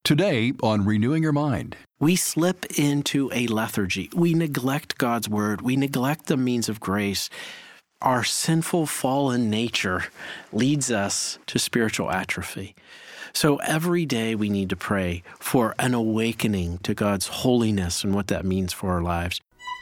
Today on Renewing Your Mind. We slip into a lethargy. We neglect God's word. We neglect the means of grace. Our sinful, fallen nature leads us to spiritual atrophy. So every day we need to pray for an awakening to God's holiness and what that means for our lives.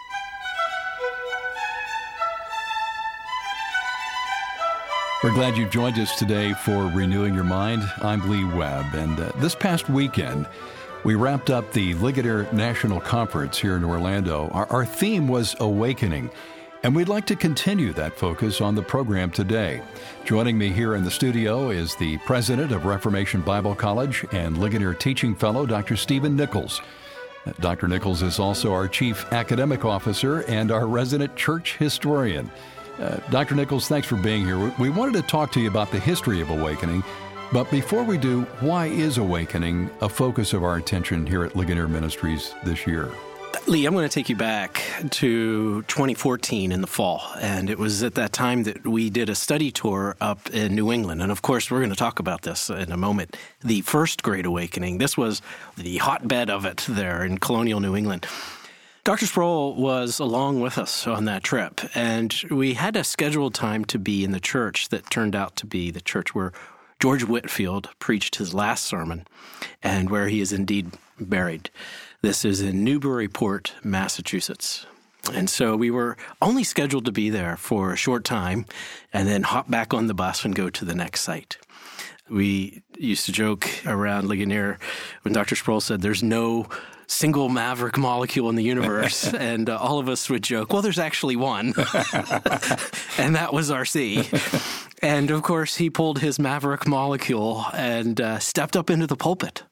We're glad you've joined us today for Renewing Your Mind. I'm Lee Webb, and this past weekend, we wrapped up the Ligonier National Conference here in Orlando. Our theme was Awakening, and we'd like to continue that focus on the program today. Joining me here in the studio is the president of Reformation Bible College and Ligonier Teaching Fellow, Dr. Stephen Nichols. Dr. Nichols is also our chief academic officer and our resident church historian. Dr. Nichols, thanks for being here. We wanted to talk to you about the history of Awakening, but before we do, why is Awakening a focus of our attention here at Ligonier Ministries this year? Lee, I'm going to take you back to 2014 in the fall, and it was at that time that we did a study tour up in New England, and of course we're going to talk about this in a moment. The first Great Awakening, this was the hotbed of it there in colonial New England. Dr. Sproul was along with us on that trip, and we had a scheduled time to be in the church that turned out to be the church where George Whitefield preached his last sermon and where he is indeed buried. This is in Newburyport, Massachusetts. And so we were only scheduled to be there for a short time and then hop back on the bus and go to the next site. We used to joke around Ligonier when Dr. Sproul said there's no single maverick molecule in the universe, and all of us would joke, well, there's actually one, and that was R.C. And, of course, he pulled his maverick molecule and stepped up into the pulpit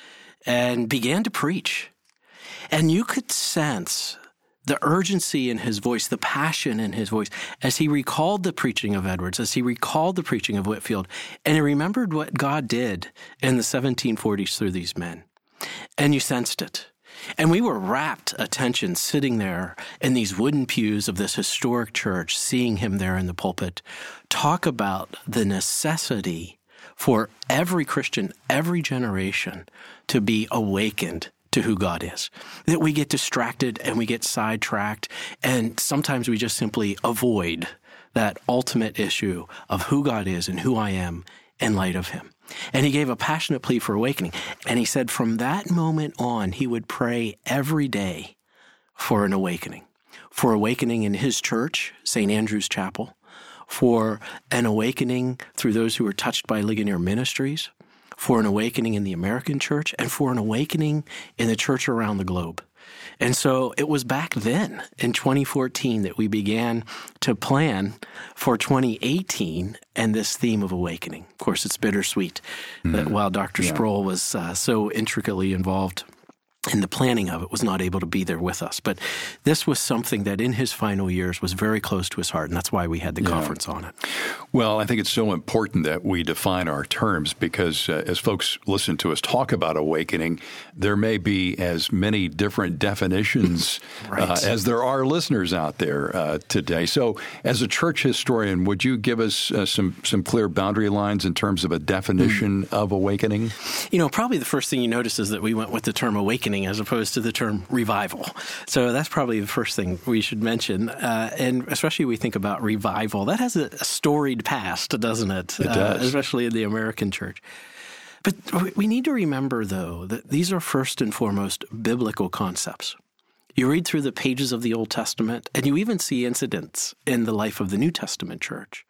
and began to preach. And you could sense the urgency in his voice, the passion in his voice, as he recalled the preaching of Edwards, as he recalled the preaching of Whitefield, and he remembered what God did in the 1740s through these men. And you sensed it. And we were rapt attention sitting there in these wooden pews of this historic church, seeing him there in the pulpit, talk about the necessity for every Christian, every generation, to be awakened to who God is. That we get distracted and we get sidetracked, and sometimes we just simply avoid that ultimate issue of who God is and who I am in light of him. And he gave a passionate plea for awakening. And he said from that moment on, he would pray every day for an awakening. For awakening in his church, St. Andrew's Chapel. For an awakening through those who were touched by Ligonier Ministries. For an awakening in the American church. And for an awakening in the church around the globe. And so it was back then, in 2014, that we began to plan for 2018 and this theme of awakening. Of course, it's bittersweet that while Dr. Sproul was so intricately involved in the planning of it, was not able to be there with us. But this was something that in his final years was very close to his heart, and that's why we had the conference on it. Well, I think it's so important that we define our terms because as folks listen to us talk about awakening, there may be as many different definitions as there are listeners out there today. So as a church historian, would you give us some clear boundary lines in terms of a definition of awakening? You know, probably the first thing you notice is that we went with the term awakening as opposed to the term revival. So that's probably the first thing we should mention. And especially we think about revival. That has a storied past, doesn't it? It does. Especially in the American church. But we need to remember, though, that these are first and foremost biblical concepts. You read through the pages of the Old Testament, and you even see incidents in the life of the New Testament church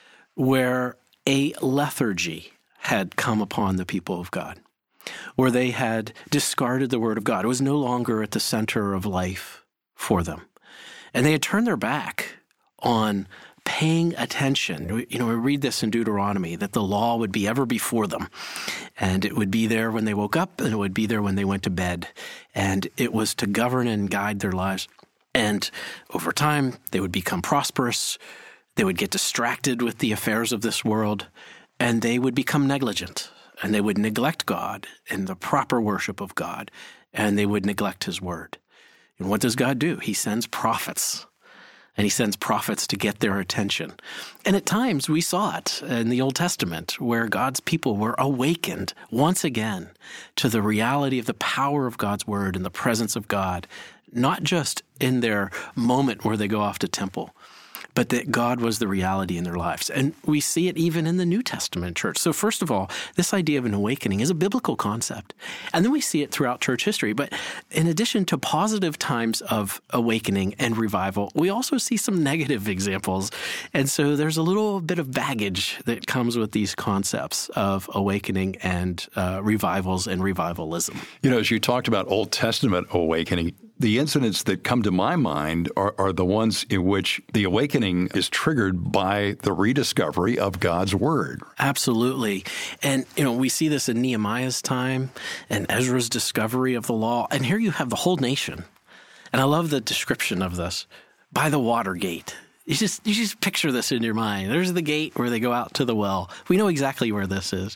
where a lethargy had come upon the people of God, where they had discarded the Word of God. It was no longer at the center of life for them. And they had turned their back on paying attention. You know, we read this in Deuteronomy, that the law would be ever before them. And it would be there when they woke up, and it would be there when they went to bed. And it was to govern and guide their lives. And over time, they would become prosperous. They would get distracted with the affairs of this world, and they would become negligent. And they would neglect God and the proper worship of God, and they would neglect his word. And what does God do? He sends prophets and he sends prophets to get their attention. And at times we saw it in the Old Testament where God's people were awakened once again to the reality of the power of God's word and the presence of God, not just in their moment where they go off to temple, but that God was the reality in their lives. And we see it even in the New Testament church. So first of all, this idea of an awakening is a biblical concept. And then we see it throughout church history. But in addition to positive times of awakening and revival, we also see some negative examples. And so there's a little bit of baggage that comes with these concepts of awakening and revivals and revivalism. You know, as you talked about Old Testament awakening, the incidents that come to my mind are the ones in which the awakening is triggered by the rediscovery of God's word. Absolutely. And, you know, we see this in Nehemiah's time and Ezra's discovery of the law. And here you have the whole nation. And I love the description of this by the water gate. You just picture this in your mind. There's the gate where they go out to the well. We know exactly where this is.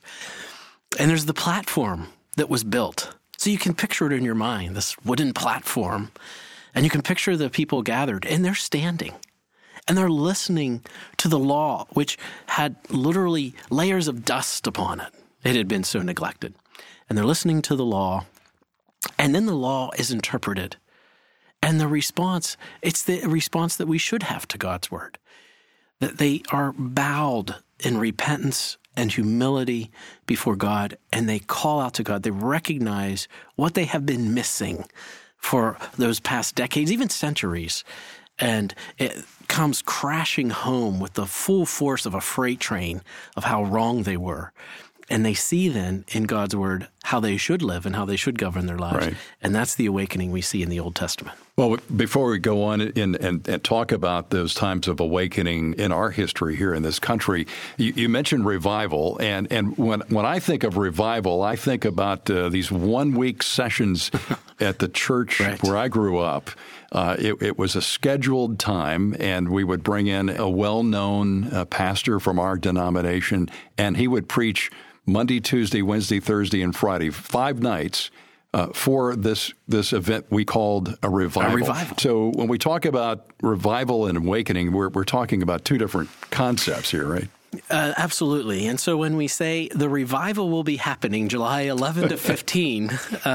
And there's the platform that was built. So you can picture it in your mind, this wooden platform, and you can picture the people gathered, and they're standing, and they're listening to the law, which had literally layers of dust upon it. It had been so neglected. And they're listening to the law, and then the law is interpreted. And the response, it's the response that we should have to God's word, that they are bowed in repentance and humility before God, and they call out to God. They recognize what they have been missing for those past decades, even centuries, and it comes crashing home with the full force of a freight train of how wrong they were. And they see then in God's word how they should live and how they should govern their lives. Right. And that's the awakening we see in the Old Testament. Well, before we go on and talk about those times of awakening in our history here in this country, you mentioned revival. And when I think of revival, I think about these one-week sessions at the church right. where I grew up. It was a scheduled time, and we would bring in a well-known pastor from our denomination, and he would preach Monday, Tuesday, Wednesday, Thursday, and Friday, 5 nights for this event we called a revival. A revival. So when we talk about revival and awakening, we're talking about 2 different concepts here, right? Absolutely. And so when we say the revival will be happening July 11 to 15,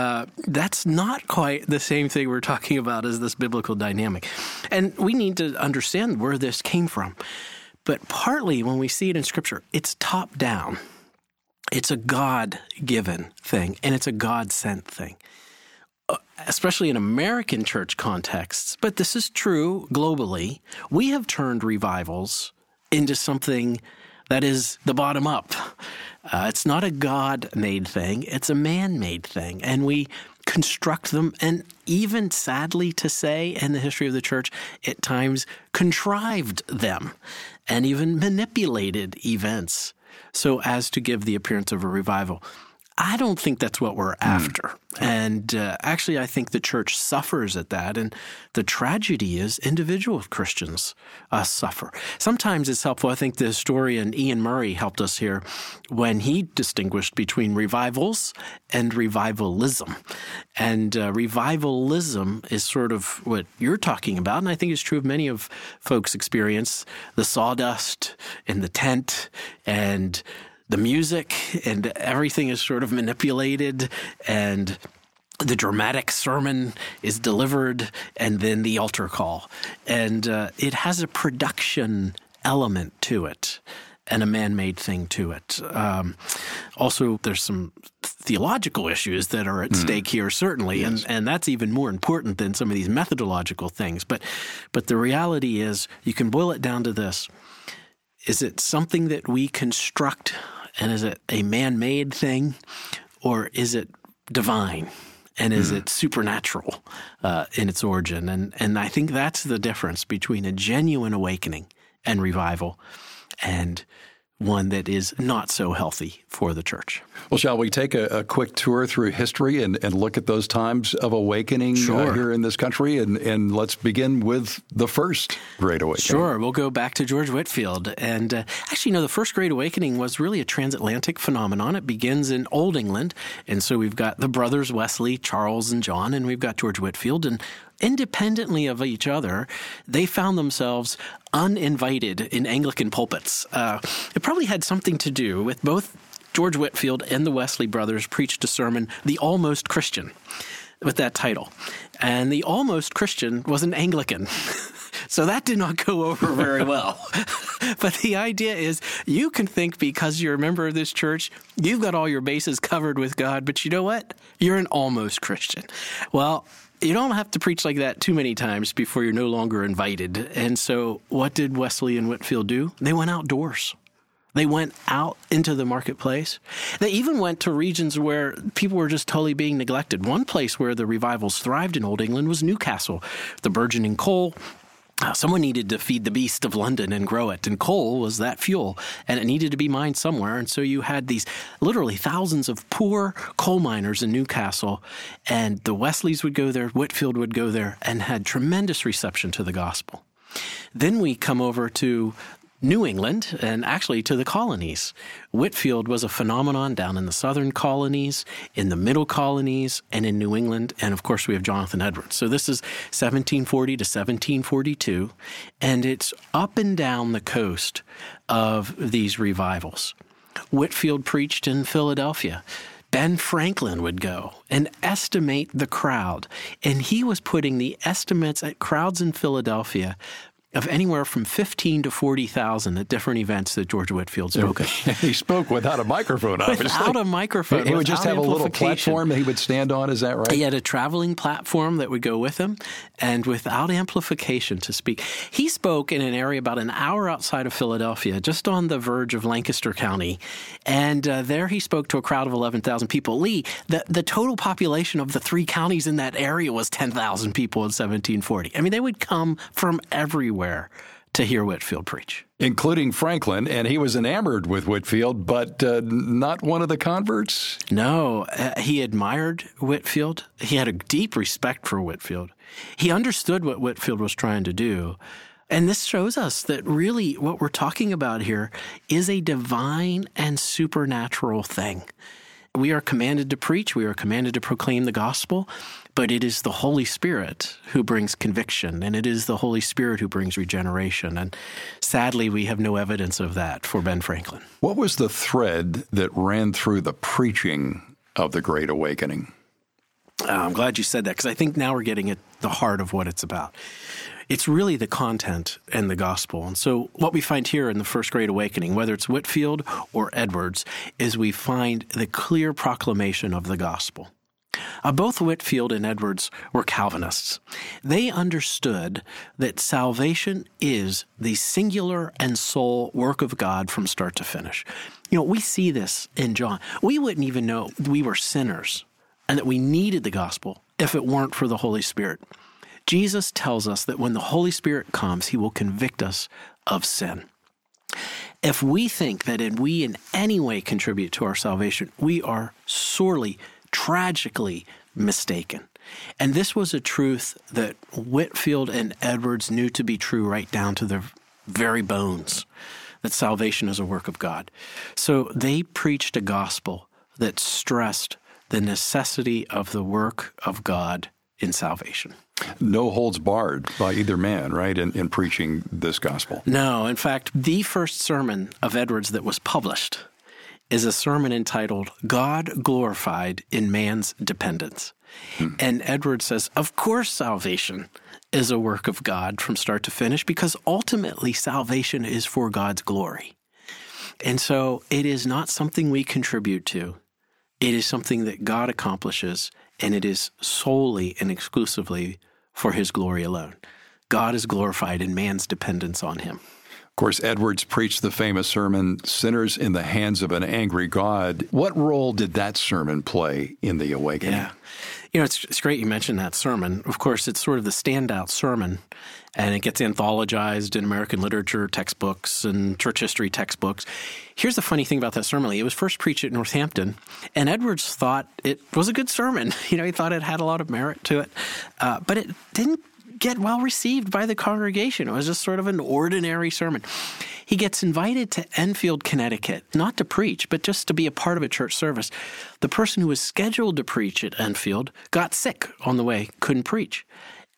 that's not quite the same thing we're talking about as this biblical dynamic. And we need to understand where this came from. But partly when we see it in Scripture, it's top down. It's a God-given thing, and it's a God-sent thing, especially in American church contexts. But this is true globally. We have turned revivals into something that is the bottom up. It's not a God-made thing. It's a man-made thing. And we construct them, and even sadly to say in the history of the church, at times contrived them and even manipulated events so as to give the appearance of a revival. I don't think that's what we're after. And actually, I think the church suffers at that. And the tragedy is individual Christians suffer. Sometimes it's helpful. I think the historian Ian Murray helped us here when he distinguished between revivals and revivalism. And revivalism is sort of what you're talking about. And I think it's true of many of folks' experience, the sawdust and the tent and the music, and everything is sort of manipulated, and the dramatic sermon is delivered, and then the altar call. And it has a production element to it and a man-made thing to it. Also, there's some theological issues that are at stake here, certainly, yes. and that's even more important than some of these methodological things. But the reality is, you can boil it down to this. Is it something that we construct, and is it a man-made thing, or is it divine, and is it supernatural in its origin? And I think that's the difference between a genuine awakening and revival and one that is not so healthy for the church. Well, shall we take a quick tour through history and look at those times of awakening here in this country? And let's begin with the first Great Awakening. Sure. We'll go back to George Whitefield. And actually, the first Great Awakening was really a transatlantic phenomenon. It begins in Old England. And so we've got the brothers Wesley, Charles, and John, and we've got George Whitefield. And independently of each other, they found themselves uninvited in Anglican pulpits. It probably had something to do with both George Whitefield and the Wesley brothers preached a sermon, The Almost Christian, with that title. And the Almost Christian was an Anglican. So that did not go over very well. But the idea is you can think because you're a member of this church, you've got all your bases covered with God, but you know what? You're an almost Christian. Well, you don't have to preach like that too many times before you're no longer invited. And so what did Wesley and Whitefield do? They went outdoors. They went out into the marketplace. They even went to regions where people were just totally being neglected. One place where the revivals thrived in Old England was Newcastle, the burgeoning coal. Someone needed to feed the beast of London and grow it, and coal was that fuel, and it needed to be mined somewhere. And so you had these literally thousands of poor coal miners in Newcastle, and the Wesleys would go there, Whitefield would go there, and had tremendous reception to the gospel. Then we come over to New England, and actually to the colonies. Whitefield was a phenomenon down in the southern colonies, in the middle colonies, and in New England. And of course, we have Jonathan Edwards. So this is 1740 to 1742, and it's up and down the coast of these revivals. Whitefield preached in Philadelphia. Ben Franklin would go and estimate the crowd, and he was putting the estimates at crowds in Philadelphia of anywhere from 15 to 40,000 at different events that George Whitefield spoke at. He spoke without a microphone, obviously. Without a microphone. He would just have a little platform that he would stand on, is that right? He had a traveling platform that would go with him, and without amplification to speak. He spoke in an area about an hour outside of Philadelphia, just on the verge of Lancaster County, and there he spoke to a crowd of 11,000 people. Lee, the total population of the three counties in that area was 10,000 people in 1740. I mean, they would come from everywhere to hear Whitefield preach. Including Franklin, and he was enamored with Whitefield, but not one of the converts? No, he admired Whitefield. He had a deep respect for Whitefield. He understood what Whitefield was trying to do. And this shows us that really what we're talking about here is a divine and supernatural thing. We are commanded to preach. We are commanded to proclaim the gospel. But it is the Holy Spirit who brings conviction, and it is the Holy Spirit who brings regeneration. And sadly, we have no evidence of that for Ben Franklin. What was the thread that ran through the preaching of the Great Awakening? I'm glad you said that, because I think now we're getting at the heart of what it's about. It's really the content and the gospel. And so what we find here in the First Great Awakening, whether it's Whitefield or Edwards, is we find the clear proclamation of the gospel. Both Whitefield and Edwards were Calvinists. They understood that salvation is the singular and sole work of God from start to finish. You know, we see this in John. We wouldn't even know we were sinners and that we needed the gospel if it weren't for the Holy Spirit. Jesus tells us that when the Holy Spirit comes, he will convict us of sin. If we think that we in any way contribute to our salvation, we are sorely, tragically mistaken. And this was a truth that Whitefield and Edwards knew to be true right down to their very bones, that salvation is a work of God. So they preached a gospel that stressed the necessity of the work of God in salvation. No holds barred by either man, right, in preaching this gospel? No. In fact, the first sermon of Edwards that was published is a sermon entitled, God Glorified in Man's Dependence. And Edwards says, of course salvation is a work of God from start to finish, because ultimately salvation is for God's glory. And so it is not something we contribute to. It is something that God accomplishes, and it is solely and exclusively for his glory alone. God is glorified in man's dependence on him. Of course, Edwards preached the famous sermon, Sinners in the Hands of an Angry God. What role did that sermon play in the awakening? Yeah. You know, it's great you mentioned that sermon. Of course, it's sort of the standout sermon, and it gets anthologized in American literature textbooks and church history textbooks. Here's the funny thing about that sermon. It was first preached at Northampton, and Edwards thought it was a good sermon. You know, he thought it had a lot of merit to it, but it didn't get well received by the congregation. It was just sort of an ordinary sermon. He gets invited to Enfield, Connecticut, not to preach, but just to be a part of a church service. The person who was scheduled to preach at Enfield got sick on the way, couldn't preach.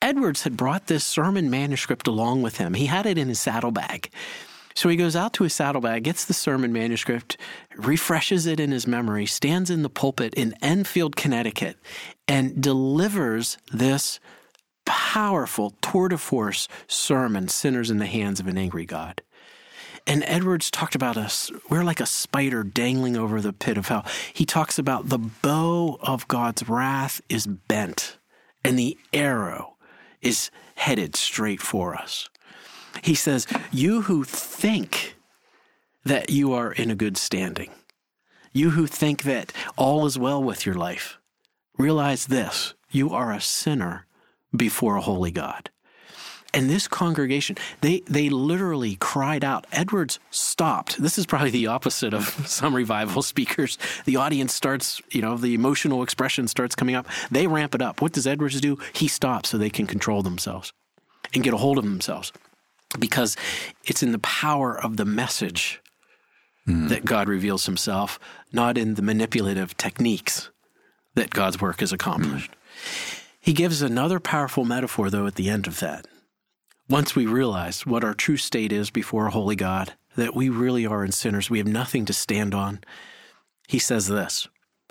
Edwards had brought this sermon manuscript along with him. He had it in his saddlebag. So he goes out to his saddlebag, gets the sermon manuscript, refreshes it in his memory, stands in the pulpit in Enfield, Connecticut, and delivers this powerful tour de force sermon, Sinners in the Hands of an Angry God. And Edwards talked about us, we're like a spider dangling over the pit of hell. He talks about the bow of God's wrath is bent, and the arrow is headed straight for us. He says, you who think that you are in a good standing, you who think that all is well with your life, realize this, you are a sinner before a holy God. And this congregation, they literally cried out. Edwards stopped. This is probably the opposite of some revival speakers. The audience starts, the emotional expression starts coming up. They ramp it up. What does Edwards do? He stops so they can control themselves and get a hold of themselves, because it's in the power of the message that God reveals himself, not in the manipulative techniques that God's work is accomplished. He gives another powerful metaphor, though, at the end of that. Once we realize what our true state is before a holy God, that we really are in sinners, we have nothing to stand on, he says this,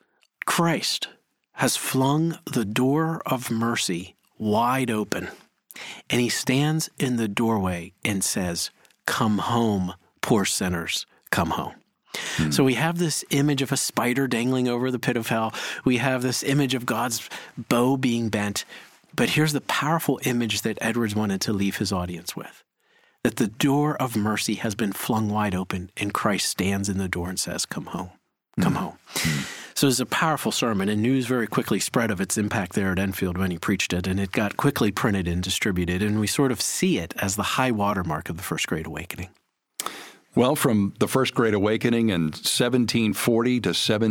Christ has flung the door of mercy wide open, and he stands in the doorway and says, come home, poor sinners, come home. So we have this image of a spider dangling over the pit of hell. We have this image of God's bow being bent. But here's the powerful image that Edwards wanted to leave his audience with, that the door of mercy has been flung wide open, and Christ stands in the door and says, come home, come home. So it's a powerful sermon, and news very quickly spread of its impact there at Enfield when he preached it, and it got quickly printed and distributed, and we sort of see it as the high watermark of the First Great Awakening. Well, from the First Great Awakening in 1740 to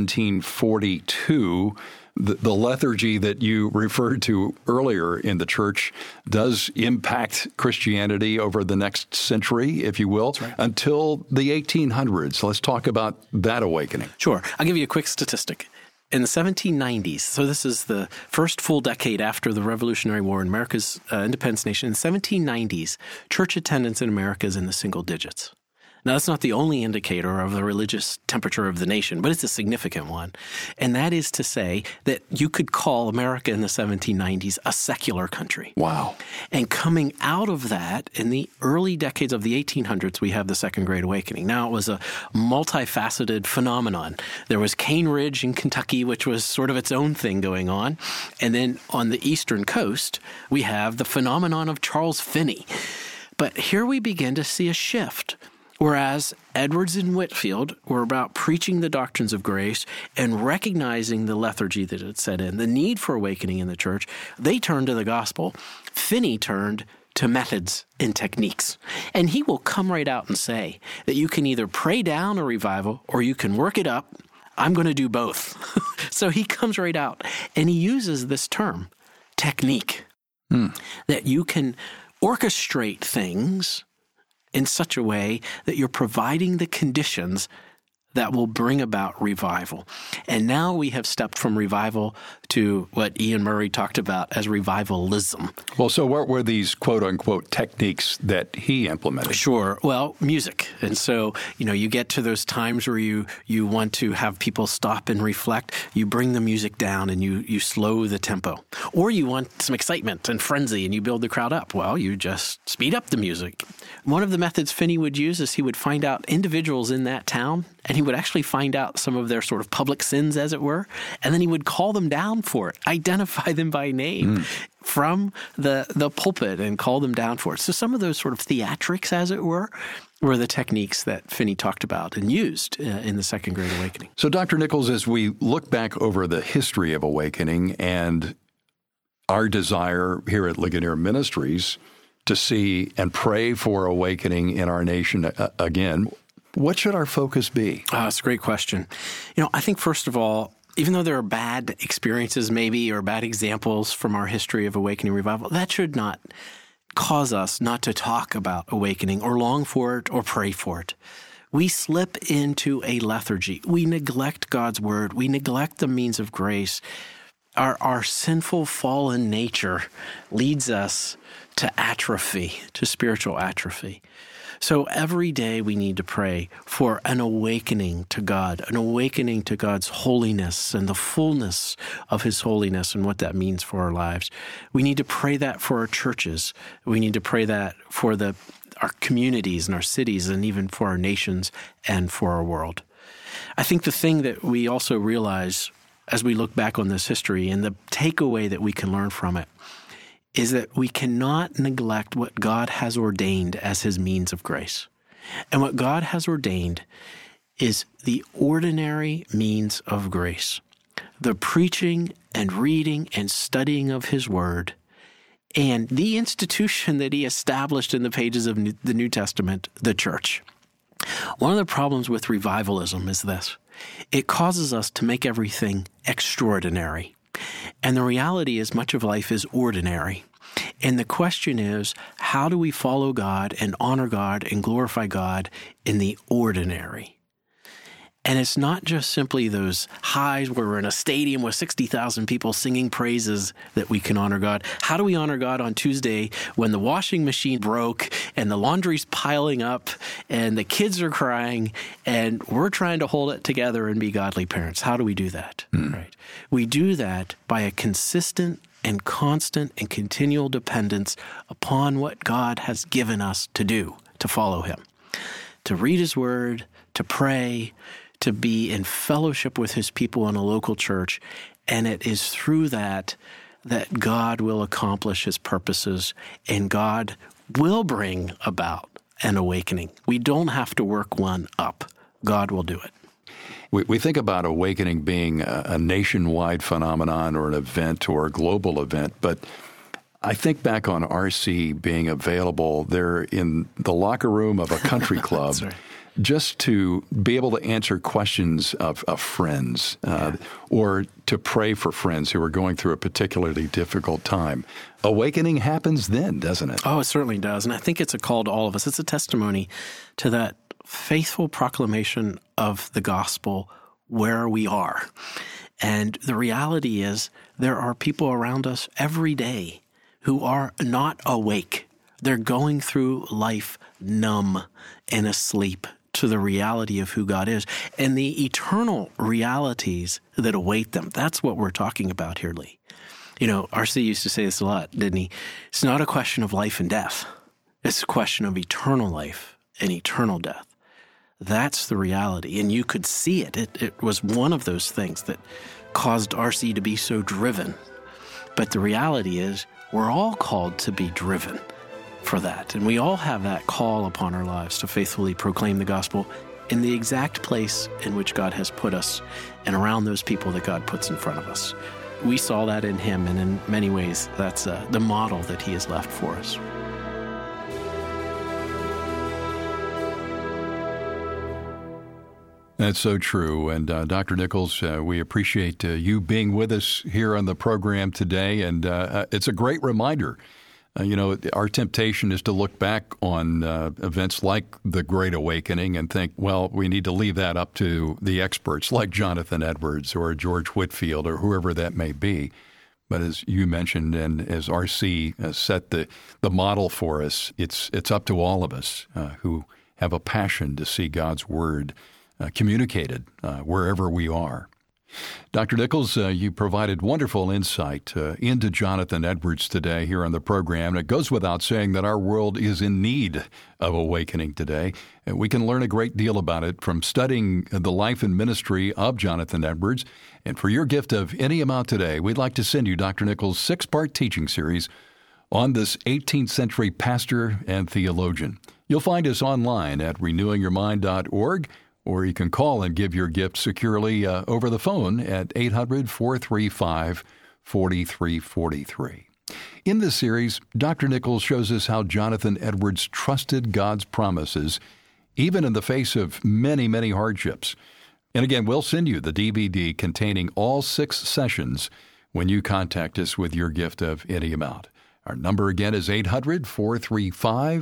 1742, the lethargy that you referred to earlier in the church does impact Christianity over the next century, if you will, until the 1800s. Let's talk about that awakening. Sure. I'll give you a quick statistic. In the 1790s, so this is the first full decade after the Revolutionary War in America's independence nation, in the 1790s, church attendance in America is in the single digits. Now, that's not the only indicator of the religious temperature of the nation, but it's a significant one. And that is to say that you could call America in the 1790s a secular country. Wow. And coming out of that, in the early decades of the 1800s, we have the Second Great Awakening. Now, it was a multifaceted phenomenon. There was Cane Ridge in Kentucky, which was sort of its own thing going on. And then on the eastern coast, we have the phenomenon of Charles Finney. But here we begin to see a shift. Whereas Edwards and Whitefield were about preaching the doctrines of grace and recognizing the lethargy that had set in, the need for awakening in the church, they turned to the gospel. Finney turned to methods and techniques. And he will come right out and say that you can either pray down a revival or you can work it up. I'm going to do both. So he comes right out and he uses this term, technique, that you can orchestrate things in such a way that you're providing the conditions that will bring about revival. And now we have stepped from revival to what Ian Murray talked about as revivalism. Well, so what were these quote-unquote techniques that he implemented? Sure. Well, music. And so, you get to those times where you want to have people stop and reflect. You bring the music down and you slow the tempo. Or you want some excitement and frenzy and you build the crowd up. Well, you just speed up the music. One of the methods Finney would use is he would find out individuals in that town, and he would actually find out some of their sort of public sins, as it were, and then he would call them down for it, identify them by name from the pulpit and call them down for it. So some of those sort of theatrics, as it were the techniques that Finney talked about and used in the Second Great Awakening. So, Dr. Nichols, as we look back over the history of awakening and our desire here at Ligonier Ministries to see and pray for awakening in our nation again, what should our focus be? That's a great question. I think, first of all, even though there are bad experiences maybe or bad examples from our history of awakening revival, that should not cause us not to talk about awakening or long for it or pray for it. We slip into a lethargy. We neglect God's word. We neglect the means of grace. Our sinful, fallen nature leads us to atrophy, to spiritual atrophy. So every day we need to pray for an awakening to God, an awakening to God's holiness and the fullness of His holiness and what that means for our lives. We need to pray that for our churches. We need to pray that for our communities and our cities and even for our nations and for our world. I think the thing that we also realize as we look back on this history and the takeaway that we can learn from it is that we cannot neglect what God has ordained as His means of grace. And what God has ordained is the ordinary means of grace, the preaching and reading and studying of His Word, and the institution that He established in the pages of the New Testament, the church. One of the problems with revivalism is this. It causes us to make everything extraordinary. And the reality is much of life is ordinary. And the question is, how do we follow God and honor God and glorify God in the ordinary? And it's not just simply those highs where we're in a stadium with 60,000 people singing praises that we can honor God. How do we honor God on Tuesday when the washing machine broke and the laundry's piling up and the kids are crying and we're trying to hold it together and be godly parents? How do we do that? Right? We do that by a consistent and constant and continual dependence upon what God has given us to do, to follow Him, to read His Word, to pray, to be in fellowship with His people in a local church. And it is through that God will accomplish His purposes and God will bring about an awakening. We don't have to work one up. God will do it. We think about awakening being a nationwide phenomenon or an event or a global event, but I think back on RC being available there in the locker room of a country club. That's right. Just to be able to answer questions of friends or to pray for friends who are going through a particularly difficult time. Awakening happens then, doesn't it? Oh, it certainly does. And I think it's a call to all of us. It's a testimony to that faithful proclamation of the gospel where we are. And the reality is there are people around us every day who are not awake. They're going through life numb and asleep to the reality of who God is and the eternal realities that await them. That's what we're talking about here, Lee. You know, R.C. used to say this a lot, didn't he? It's not a question of life and death. It's a question of eternal life and eternal death. That's the reality. And you could see it. It was one of those things that caused R.C. to be so driven. But the reality is we're all called to be driven for that. And we all have that call upon our lives to faithfully proclaim the gospel in the exact place in which God has put us and around those people that God puts in front of us. We saw that in Him, and in many ways, that's the model that He has left for us. That's so true. And Dr. Nichols, we appreciate you being with us here on the program today. And it's a great reminder. Our temptation is to look back on events like the Great Awakening and think, well, we need to leave that up to the experts like Jonathan Edwards or George Whitefield or whoever that may be. But as you mentioned and as R.C. set the model for us, it's up to all of us who have a passion to see God's Word communicated wherever we are. Dr. Nichols, you provided wonderful insight into Jonathan Edwards today here on the program. And it goes without saying that our world is in need of awakening today. And we can learn a great deal about it from studying the life and ministry of Jonathan Edwards. And for your gift of any amount today, we'd like to send you Dr. Nichols' 6-part teaching series on this 18th century pastor and theologian. You'll find us online at renewingyourmind.org. Or you can call and give your gift securely over the phone at 800-435-4343. In this series, Dr. Nichols shows us how Jonathan Edwards trusted God's promises, even in the face of many, many hardships. And again, we'll send you the DVD containing all 6 sessions when you contact us with your gift of any amount. Our number again is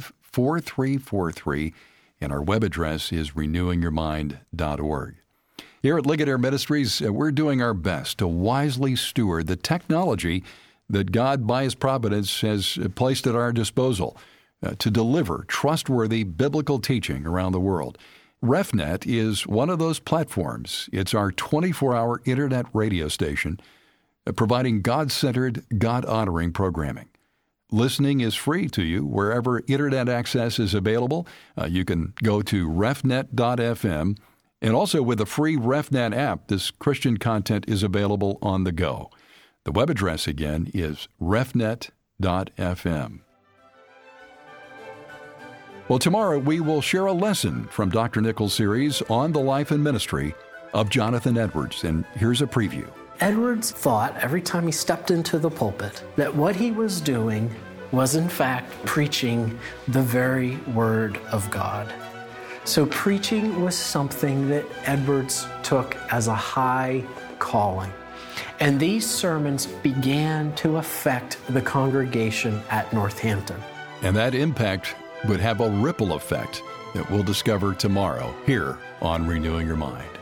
800-435-4343. And our web address is renewingyourmind.org. Here at Ligonier Ministries, we're doing our best to wisely steward the technology that God, by His providence, has placed at our disposal to deliver trustworthy biblical teaching around the world. RefNet is one of those platforms. It's our 24-hour internet radio station providing God-centered, God-honoring programming. Listening is free to you wherever internet access is available. You can go to refnet.fm, and also with the free RefNet app, this Christian content is available on the go. The web address again is refnet.fm. Well, tomorrow we will share a lesson from Dr. Nichols' series on the life and ministry of Jonathan Edwards, and here's a preview. Edwards thought every time he stepped into the pulpit that what he was doing was in fact preaching the very Word of God. So preaching was something that Edwards took as a high calling. And these sermons began to affect the congregation at Northampton. And that impact would have a ripple effect that we'll discover tomorrow here on Renewing Your Mind.